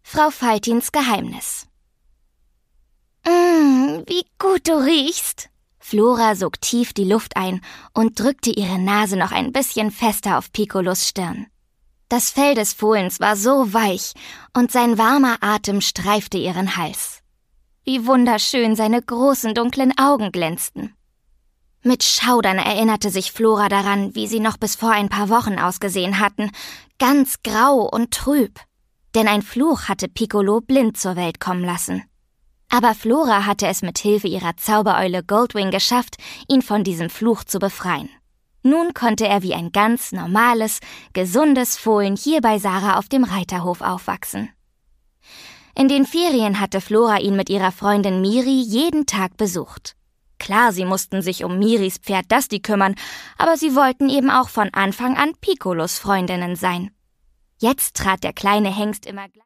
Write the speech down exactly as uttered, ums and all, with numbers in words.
Frau Faltins Geheimnis. »Mmm, wie gut du riechst!« Flora sog tief die Luft ein und drückte ihre Nase noch ein bisschen fester auf Piccolos Stirn. Das Fell des Fohlens war so weich und sein warmer Atem streifte ihren Hals. Wie wunderschön seine großen, dunklen Augen glänzten. Mit Schaudern erinnerte sich Flora daran, wie sie noch bis vor ein paar Wochen ausgesehen hatten, ganz grau und trüb. Denn ein Fluch hatte Piccolo blind zur Welt kommen lassen. Aber Flora hatte es mit Hilfe ihrer Zaubereule Goldwing geschafft, ihn von diesem Fluch zu befreien. Nun konnte er wie ein ganz normales, gesundes Fohlen hier bei Sarah auf dem Reiterhof aufwachsen. In den Ferien hatte Flora ihn mit ihrer Freundin Miri jeden Tag besucht. Klar, sie mussten sich um Miris Pferd Dusty kümmern, aber sie wollten eben auch von Anfang an Piccolos Freundinnen sein. Jetzt trat der kleine Hengst immer gleich